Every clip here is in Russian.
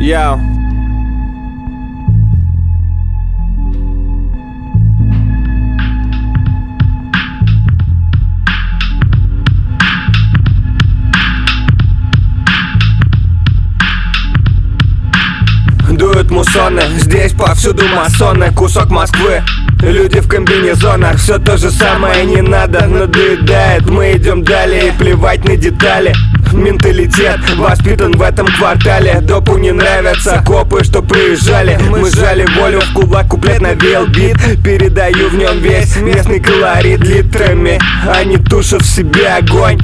Яу. Дуют муссоны, здесь повсюду масоны. Кусок Москвы, люди в комбинезонах. Все то же самое, не надо, надоедает. Мы идем далее, плевать на детали. Менталитет воспитан в этом квартале. Допу не нравятся копы, что приезжали. Мы сжали волю в кулак, куплет навеял бит. Передаю в нем весь местный колорит литрами. Они тушат в себе огонь,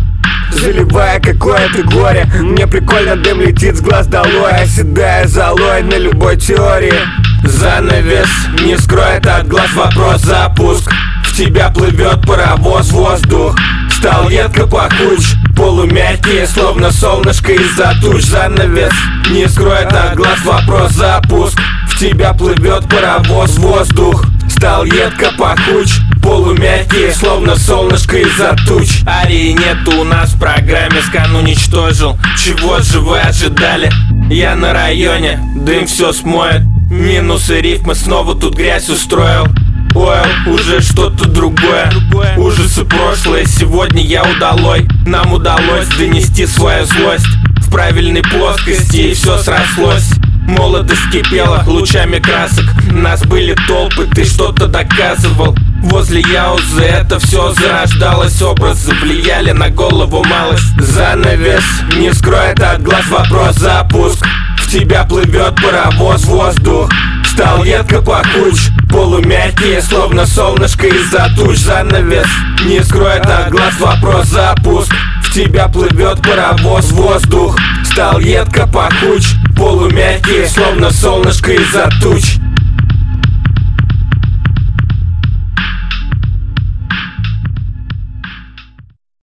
заливая какое-то горе. Мне прикольно, дым летит с глаз долой, оседая золой на любой теории. Занавес не скроет от глаз вопрос, запуск. В тебя плывет паровоз, воздух стал едко пахуч, полумягкий, словно солнышко из-за туч. Занавес не скроет от глаз вопрос, запуск. В тебя плывет паровоз, воздух стал едко пахуч, полумягкий, словно солнышко из-за туч. Арии нету у нас в программе, скан уничтожил. Чего же вы ожидали? Я на районе, дым все смоет. Минусы рифмы, снова тут грязь устроил. Ойл, уже что-то другое. Ужасы прошлое, сегодня я удалой. Нам удалось донести свою злость в правильной плоскости, и все срослось. Молодость кипела лучами красок. Нас были толпы, ты что-то доказывал. Возле Яузы это все зарождалось. Образы влияли на голову малость. Занавес не скроет от глаз вопрос, запуск. В тебя плывет паровоз, воздух стал едко пахуч, полумягкий, словно солнышко из-за туч. Занавес не скроет от глаз вопрос, запуск. В тебя плывет паровоз, воздух стал едко пахуч, полумягкий, словно солнышко из-за туч.